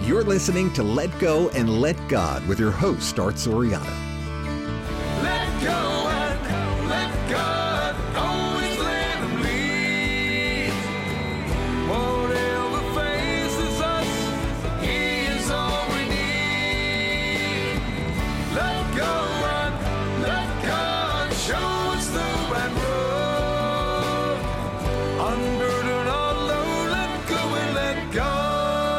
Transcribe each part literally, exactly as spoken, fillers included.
You're listening to Let Go and Let God with your host, Art Soriano. Let go and let God, always let Him lead. Whatever faces us, He is all we need. Let go and let God show us the right road. Unburden our load, let go and let God.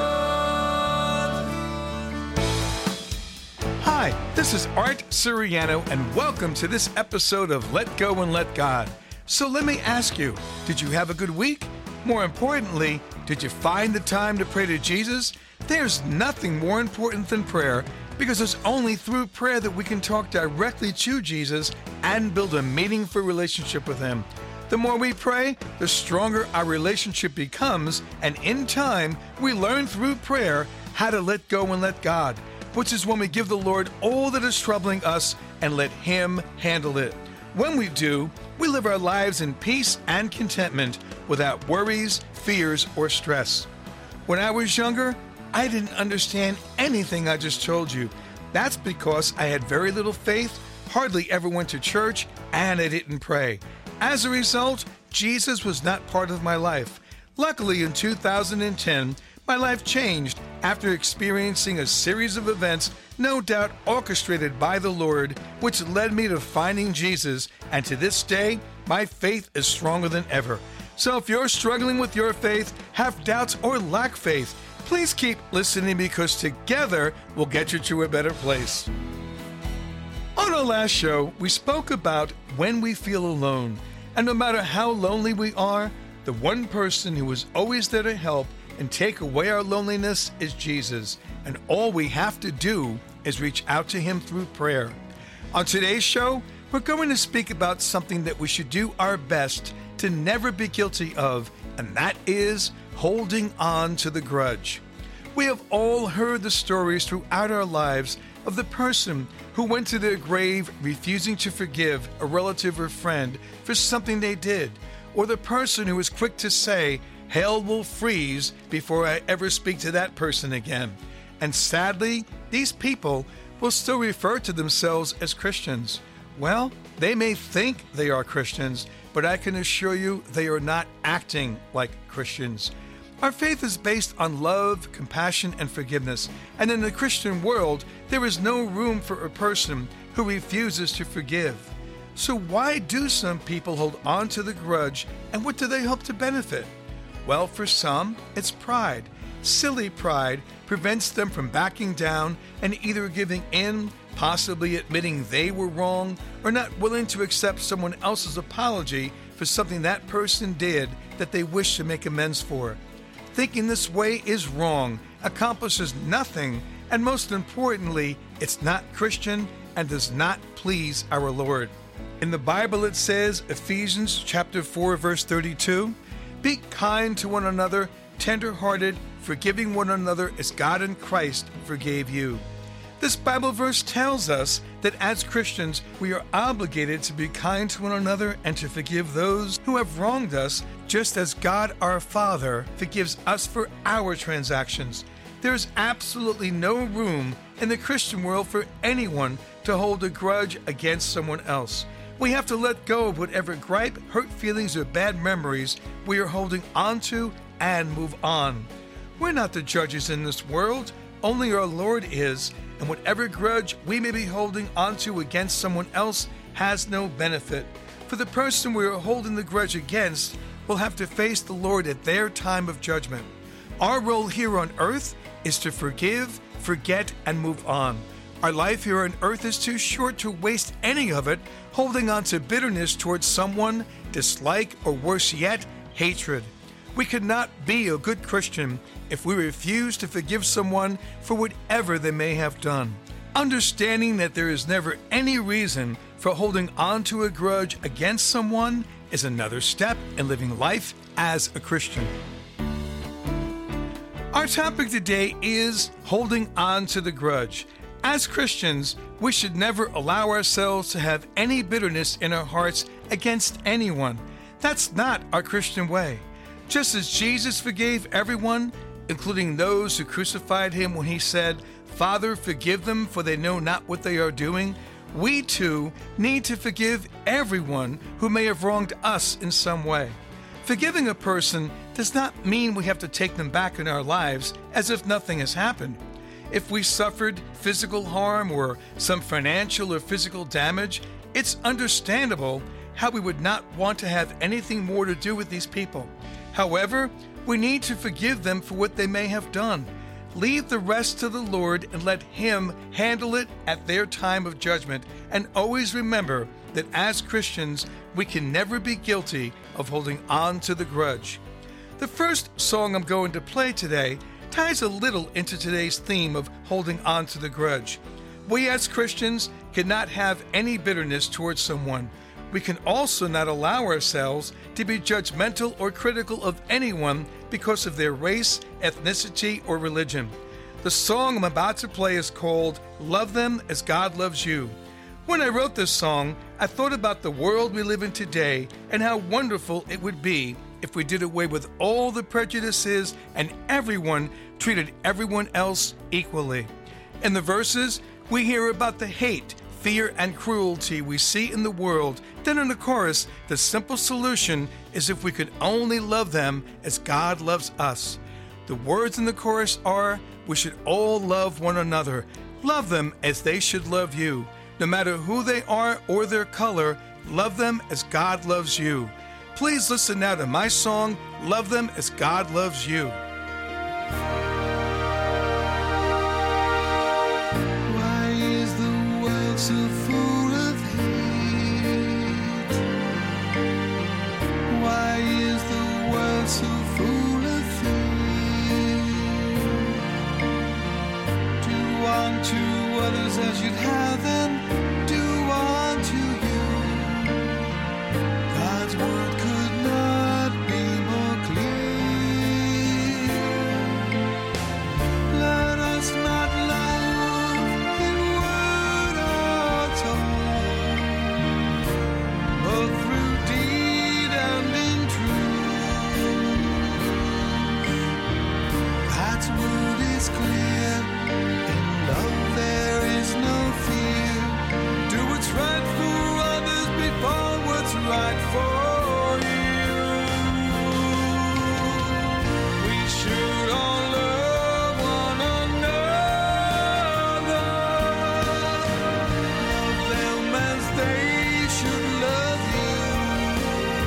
Hi, this is Art Soriano, and welcome to this episode of Let Go and Let God. So let me ask you, did you have a good week? More importantly, did you find the time to pray to Jesus? There's nothing more important than prayer, because it's only through prayer that we can talk directly to Jesus and build a meaningful relationship with Him. The more we pray, the stronger our relationship becomes, and in time, we learn through prayer how to let go and let God, which is when we give the Lord all that is troubling us and let Him handle it. When we do, we live our lives in peace and contentment without worries, fears, or stress. When I was younger, I didn't understand anything I just told you. That's because I had very little faith, hardly ever went to church, and I didn't pray. As a result, Jesus was not part of my life. Luckily, in two thousand ten, my life changed after experiencing a series of events, no doubt orchestrated by the Lord, which led me to finding Jesus, and to this day, my faith is stronger than ever. So if you're struggling with your faith, have doubts, or lack faith, please keep listening, because together we'll get you to a better place. On our last show, we spoke about when we feel alone, and no matter how lonely we are, the one person who is always there to help and take away our loneliness is Jesus, and all we have to do is reach out to Him through prayer. On today's show, we're going to speak about something that we should do our best to never be guilty of, and that is holding on to the grudge. We have all heard the stories throughout our lives of the person who went to their grave refusing to forgive a relative or friend for something they did, or the person who was quick to say, "Hell will freeze before I ever speak to that person again." And sadly, these people will still refer to themselves as Christians. Well, they may think they are Christians, but I can assure you they are not acting like Christians. Our faith is based on love, compassion, and forgiveness. And in the Christian world, there is no room for a person who refuses to forgive. So why do some people hold on to the grudge, and what do they hope to benefit? Well, for some, it's pride. Silly pride prevents them from backing down and either giving in, possibly admitting they were wrong, or not willing to accept someone else's apology for something that person did that they wish to make amends for. Thinking this way is wrong, accomplishes nothing, and most importantly, it's not Christian and does not please our Lord. In the Bible it says, Ephesians chapter four, verse thirty-two, "Be kind to one another, tender-hearted, forgiving one another as God in Christ forgave you." This Bible verse tells us that as Christians, we are obligated to be kind to one another and to forgive those who have wronged us, just as God our Father forgives us for our transactions. There is absolutely no room in the Christian world for anyone to hold a grudge against someone else. We have to let go of whatever gripe, hurt feelings, or bad memories we are holding onto and move on. We're not the judges in this world, only our Lord is, and whatever grudge we may be holding onto against someone else has no benefit. For the person we are holding the grudge against will have to face the Lord at their time of judgment. Our role here on earth is to forgive, forget, and move on. Our life here on earth is too short to waste any of it holding on to bitterness towards someone, dislike, or worse yet, hatred. We could not be a good Christian if we refuse to forgive someone for whatever they may have done. Understanding that there is never any reason for holding on to a grudge against someone is another step in living life as a Christian. Our topic today is holding on to the grudge. As Christians, we should never allow ourselves to have any bitterness in our hearts against anyone. That's not our Christian way. Just as Jesus forgave everyone, including those who crucified him when he said, "Father, forgive them, for they know not what they are doing," we too need to forgive everyone who may have wronged us in some way. Forgiving a person does not mean we have to take them back in our lives as if nothing has happened. If we suffered physical harm or some financial or physical damage, it's understandable how we would not want to have anything more to do with these people. However, we need to forgive them for what they may have done. Leave the rest to the Lord and let Him handle it at their time of judgment. And always remember that as Christians, we can never be guilty of holding on to the grudge. The first song I'm going to play today ties a little into today's theme of holding on to the grudge. We as Christians cannot have any bitterness towards someone. We can also not allow ourselves to be judgmental or critical of anyone because of their race, ethnicity, or religion. The song I'm about to play is called "Love Them as God Loves You." When I wrote this song, I thought about the world we live in today and how wonderful it would be if we did away with all the prejudices and everyone treated everyone else equally. In the verses, we hear about the hate, fear, and cruelty we see in the world. Then in the chorus, the simple solution is if we could only love them as God loves us. The words in the chorus are, we should all love one another. Love them as they should love you. No matter who they are or their color, love them as God loves you. Please listen now to my song, "Love Them as God Loves You." Why is the world so full of hate? Why is the world so full of fear? Do unto others as you'd have them do unto you. God's word could not be more clear. Let us not love in word or tone, but through deed and in truth. God's word is clear. In love there is no fear. Do what's right for others before what's right for you. We should all love one another. Love them as they should love you.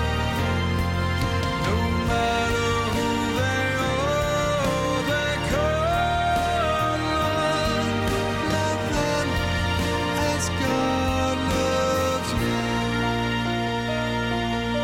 No matter who they are or their color, love them as God loves you.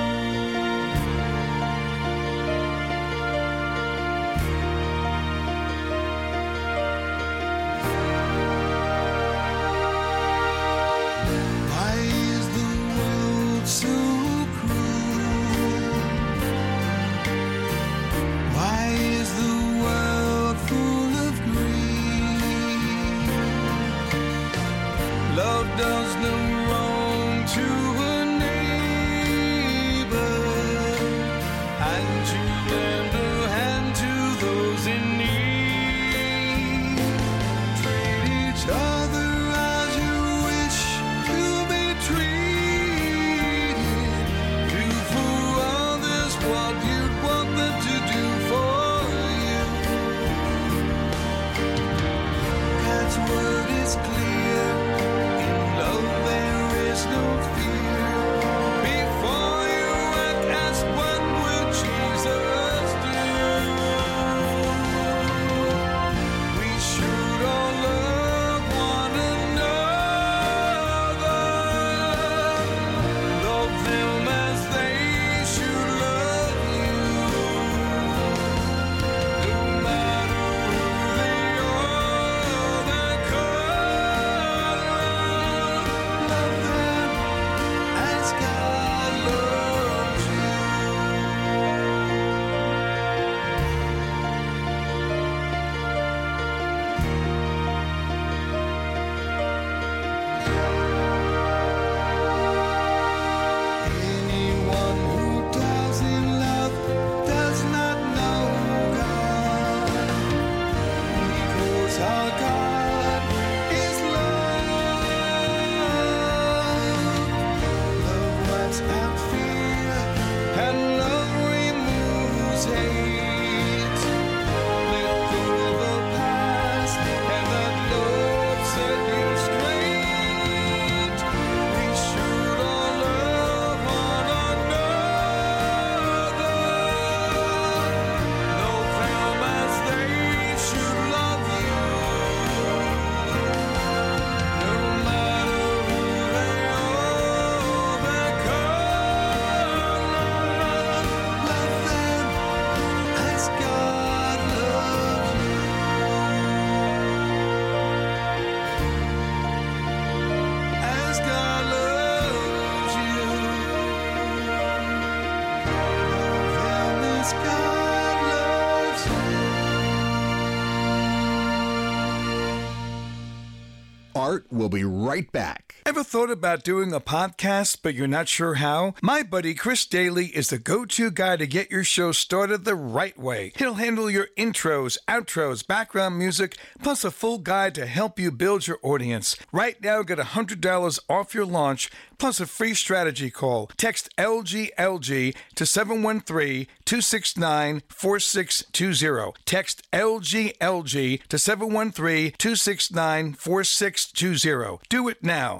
Art will be right back. Ever thought about doing a podcast, but you're not sure how? My buddy Chris Daly is the go-to guy to get your show started the right way. He'll handle your intros, outros, background music, plus a full guide to help you build your audience. Right now, get one hundred dollars off your launch, plus a free strategy call. Text L G L G to seven one three, two six nine, four six two zero. Text L G L G to seven one three, two six nine, four six two zero. Do it now.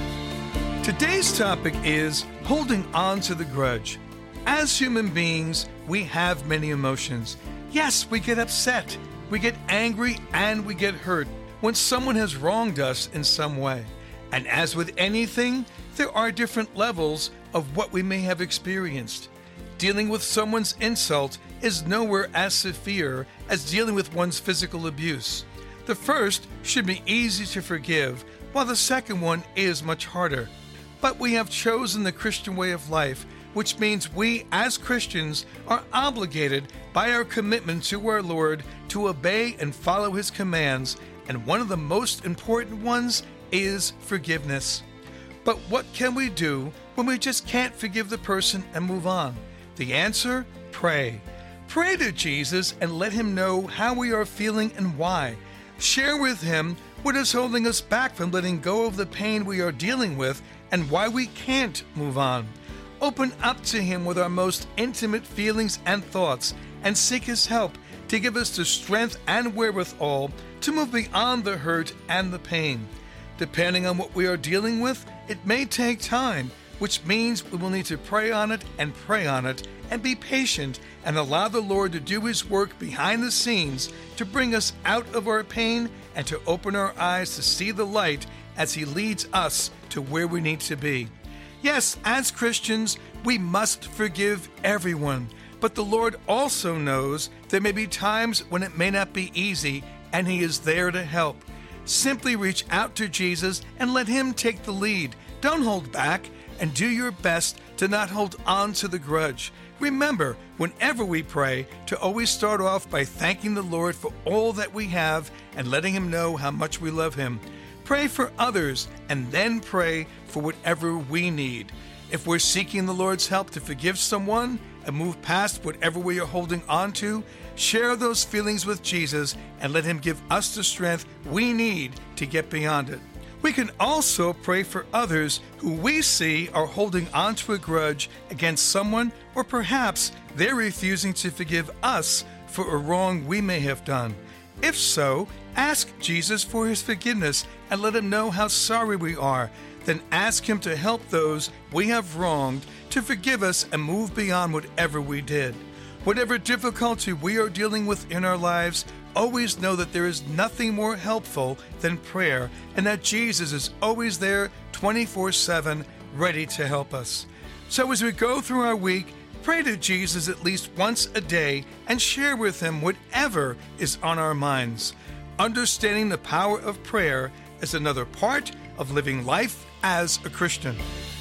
Today's topic is holding on to the grudge. As human beings, we have many emotions. Yes, we get upset, we get angry, and we get hurt when someone has wronged us in some way. And as with anything, there are different levels of what we may have experienced. Dealing with someone's insult is nowhere as severe as dealing with one's physical abuse. The first should be easy to forgive, while the second one is much harder. But we have chosen the Christian way of life, which means we as Christians are obligated by our commitment to our Lord to obey and follow His commands, and one of the most important ones is forgiveness. But what can we do when we just can't forgive the person and move on? The answer? Pray. Pray to Jesus and let Him know how we are feeling and why. Share with Him what is holding us back from letting go of the pain we are dealing with and why we can't move on. Open up to Him with our most intimate feelings and thoughts and seek His help to give us the strength and wherewithal to move beyond the hurt and the pain. Depending on what we are dealing with, it may take time, which means we will need to pray on it and pray on it and be patient and allow the Lord to do His work behind the scenes to bring us out of our pain and to open our eyes to see the light as He leads us to where we need to be. Yes, as Christians, we must forgive everyone, but the Lord also knows there may be times when it may not be easy, and He is there to help. Simply reach out to Jesus and let Him take the lead. Don't hold back, and do your best to not hold on to the grudge. Remember, whenever we pray, to always start off by thanking the Lord for all that we have and letting Him know how much we love Him. Pray for others and then pray for whatever we need. If we're seeking the Lord's help to forgive someone and move past whatever we are holding on to, share those feelings with Jesus and let Him give us the strength we need to get beyond it. We can also pray for others who we see are holding on to a grudge against someone, or perhaps they're refusing to forgive us for a wrong we may have done. If so, ask Jesus for His forgiveness and let Him know how sorry we are. Then ask Him to help those we have wronged to forgive us and move beyond whatever we did. Whatever difficulty we are dealing with in our lives, always know that there is nothing more helpful than prayer, and that Jesus is always there twenty-four seven, ready to help us. So as we go through our week, pray to Jesus at least once a day and share with Him whatever is on our minds. Understanding the power of prayer is another part of living life as a Christian.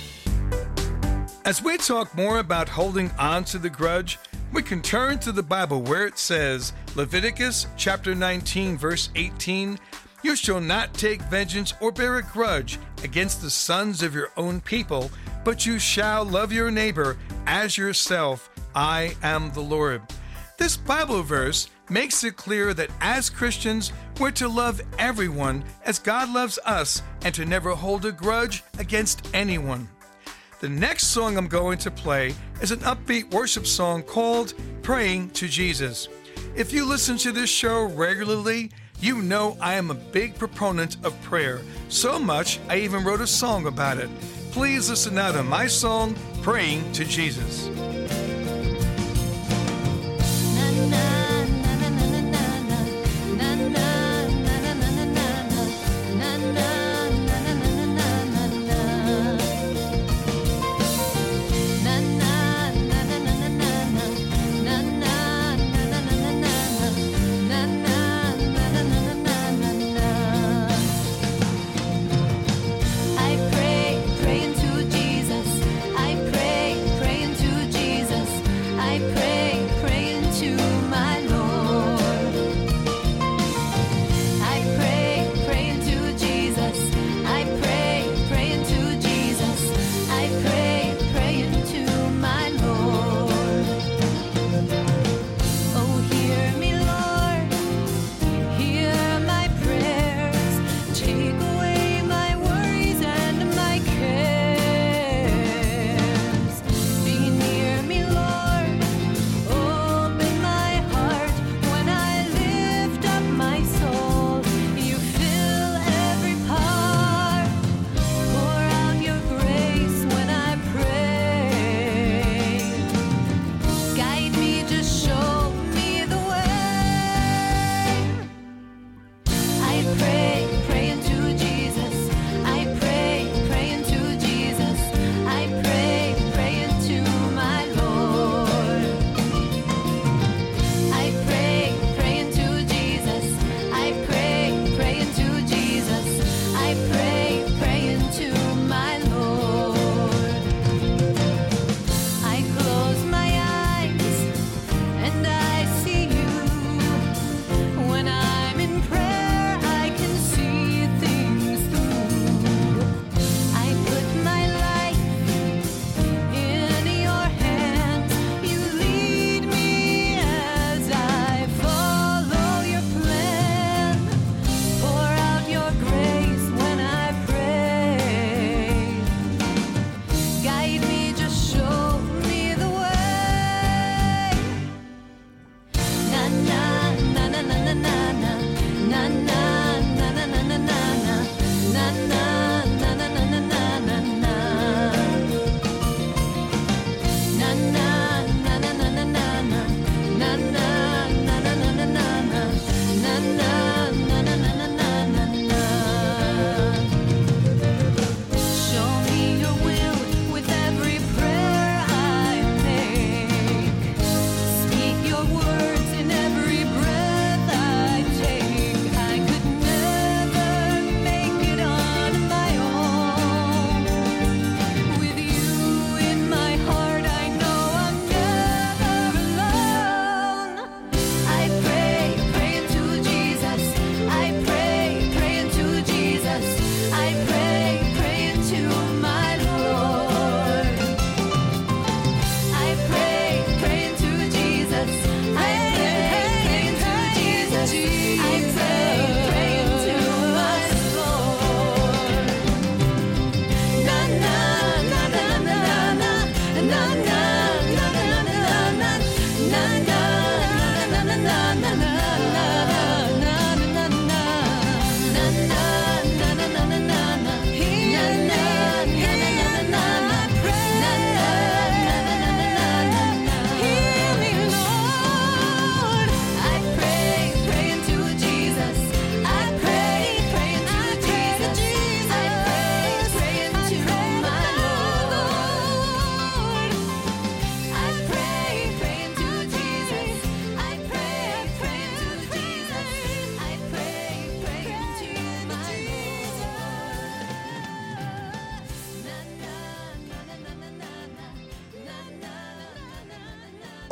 As we talk more about holding on to the grudge, we can turn to the Bible where it says, Leviticus chapter nineteen, verse eighteen, "You shall not take vengeance or bear a grudge against the sons of your own people, but you shall love your neighbor as yourself. I am the Lord." This Bible verse makes it clear that as Christians, we're to love everyone as God loves us and to never hold a grudge against anyone. The next song I'm going to play is an upbeat worship song called Praying to Jesus. If you listen to this show regularly, you know I am a big proponent of prayer. So much, I even wrote a song about it. Please listen now to my song, Praying to Jesus. I pray, praying to Jesus. I pray, praying to Jesus.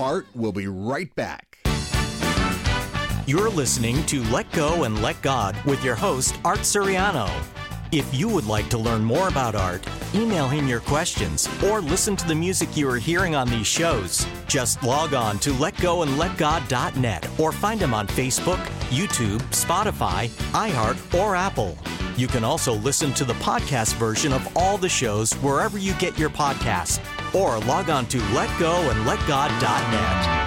Art will be right back. You're listening to Let Go and Let God with your host, Art Suriano. If you would like to learn more about Art, email him your questions, or listen to the music you are hearing on these shows, just log on to let go and let god dot net or find him on Facebook, YouTube, Spotify, iHeart, or Apple. You can also listen to the podcast version of all the shows wherever you get your podcasts, or log on to let go and let god dot net.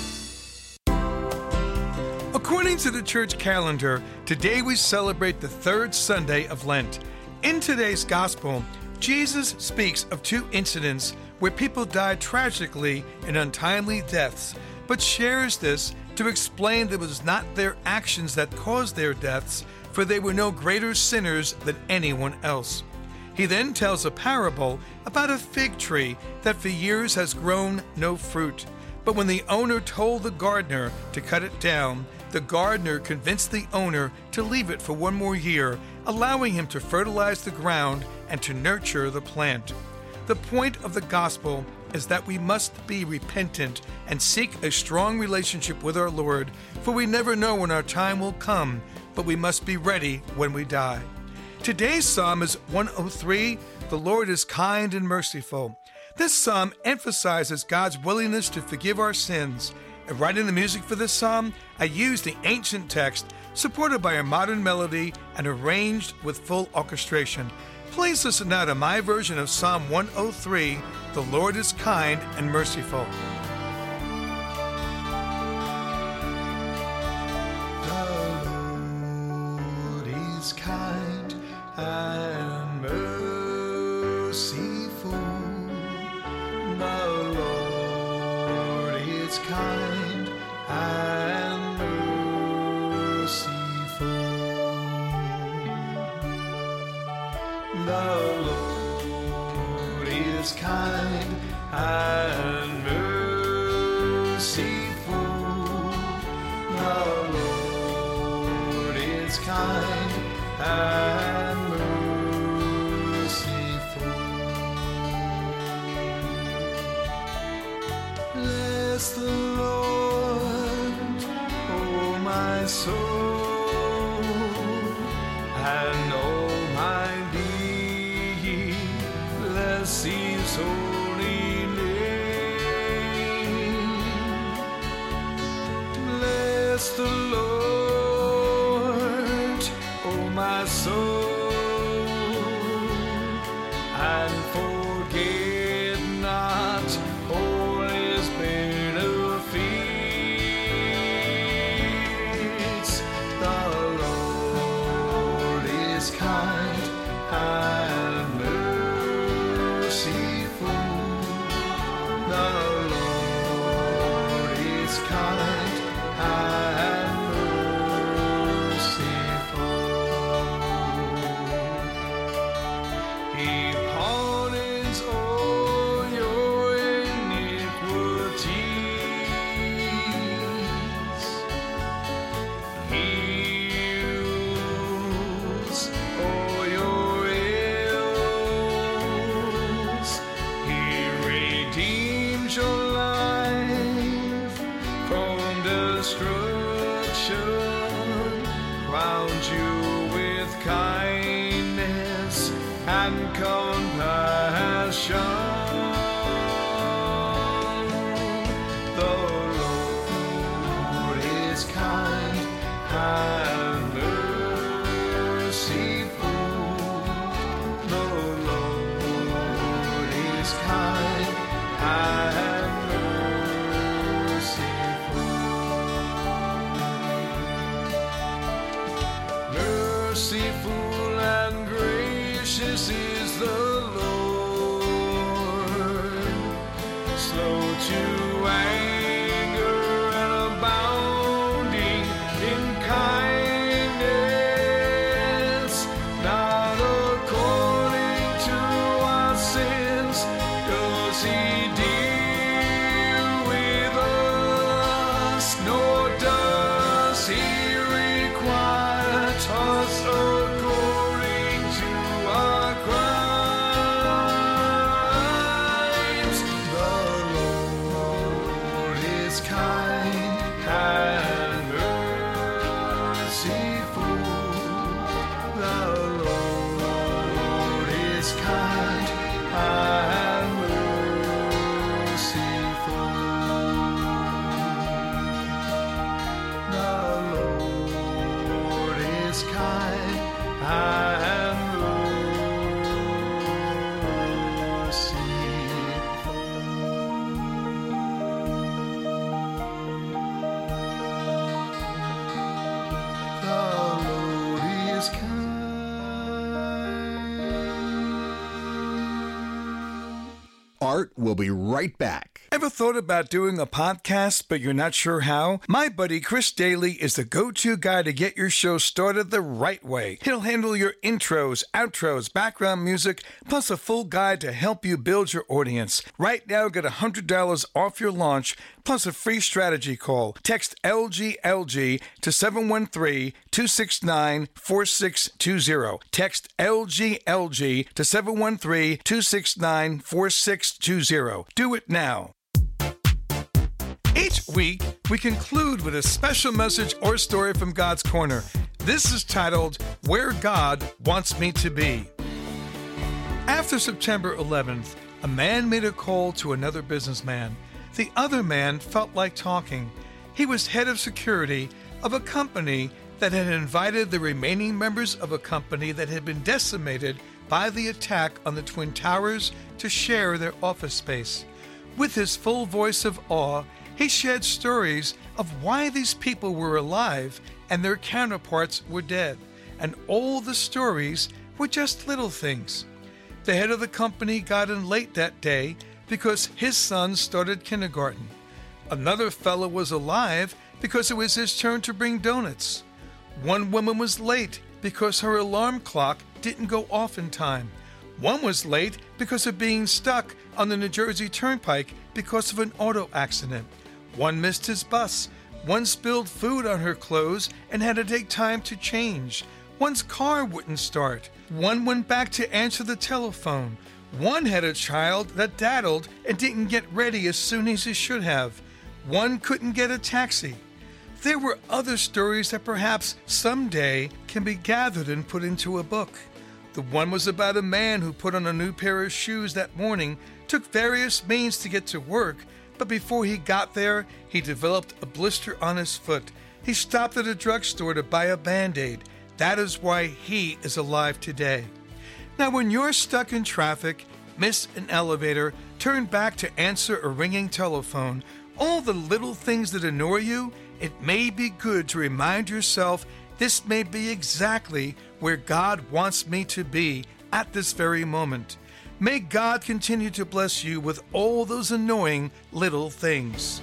According to the church calendar, today we celebrate the third Sunday of Lent. In today's gospel, Jesus speaks of two incidents where people died tragically in untimely deaths, but shares this to explain that it was not their actions that caused their deaths, for they were no greater sinners than anyone else. He then tells a parable about a fig tree that for years has grown no fruit. But when the owner told the gardener to cut it down, the gardener convinced the owner to leave it for one more year, allowing him to fertilize the ground and to nurture the plant. The point of the gospel is that we must be repentant and seek a strong relationship with our Lord, for we never know when our time will come, but we must be ready when we die. Today's psalm is one oh three, "The Lord is kind and merciful." This psalm emphasizes God's willingness to forgive our sins. In writing the music for this psalm, I used the ancient text, supported by a modern melody and arranged with full orchestration. Please listen now to my version of Psalm one oh three, "The Lord is kind and merciful." The Lord is kind and merciful. The Lord is kind and merciful. The Lord is kind and merciful. The Lord is kind and merciful. Bless the Lord, oh my soul, and all my being. Bless His holy name. Bless the Lord, oh my soul, and forget not all His benefits. The Lord is kind and merciful. The Lord is kind and merciful. He pardons all your iniquities. Heals all your ills. He redeems your life from destruction, crowns you with kindness and compassion. The Lord is kind and merciful. The Lord is kind and merciful. Merciful and gracious is the Lord, slow to anger and abounding in kindness, not according to our sins does He deal with us, nor does He require us according to our crimes. The Lord high and rosy. The Lord is kind. Art will be right back. Ever thought about doing a podcast, but you're not sure how? My buddy Chris Daly is the go-to guy to get your show started the right way. He'll handle your intros, outros, background music, plus a full guide to help you build your audience. Right now, get one hundred dollars off your launch, plus a free strategy call. Text L G L G to seven one three, two six nine, four six two zero. Text L G L G to seven one three, two six nine, four six two zero. Do it now. Each week, we conclude with a special message or story from God's Corner. This is titled, Where God Wants Me to Be. After September eleventh, a man made a call to another businessman. The other man felt like talking. He was head of security of a company that had invited the remaining members of a company that had been decimated by the attack on the Twin Towers to share their office space. With his full voice of awe, he shared stories of why these people were alive and their counterparts were dead, and all the stories were just little things. The head of the company got in late that day because his son started kindergarten. Another fellow was alive because it was his turn to bring donuts. One woman was late because her alarm clock didn't go off in time. One was late because of being stuck on the New Jersey Turnpike because of an auto accident. One missed his bus. One spilled food on her clothes and had to take time to change. One's car wouldn't start. One went back to answer the telephone. One had a child that daddled and didn't get ready as soon as he should have. One couldn't get a taxi. There were other stories that perhaps someday can be gathered and put into a book. The one was about a man who put on a new pair of shoes that morning, took various means to get to work, but before he got there, he developed a blister on his foot. He stopped at a drugstore to buy a Band-Aid. That is why he is alive today. Now, when you're stuck in traffic, miss an elevator, turn back to answer a ringing telephone, all the little things that annoy you, it may be good to remind yourself this may be exactly where God wants me to be at this very moment. May God continue to bless you with all those annoying little things.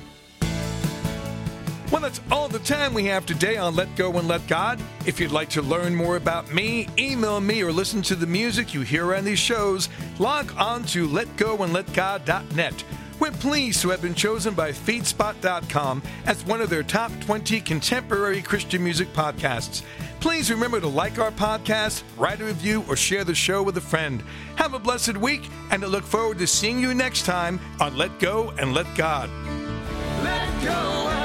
Well, that's all the time we have today on Let Go and Let God. If you'd like to learn more about me, email me, or listen to the music you hear on these shows, log on to let go and let god dot net. We're pleased to have been chosen by feedspot dot com as one of their top twenty contemporary Christian music podcasts. Please remember to like our podcast, write a review, or share the show with a friend. Have a blessed week, and I look forward to seeing you next time on Let Go and Let God. Let go.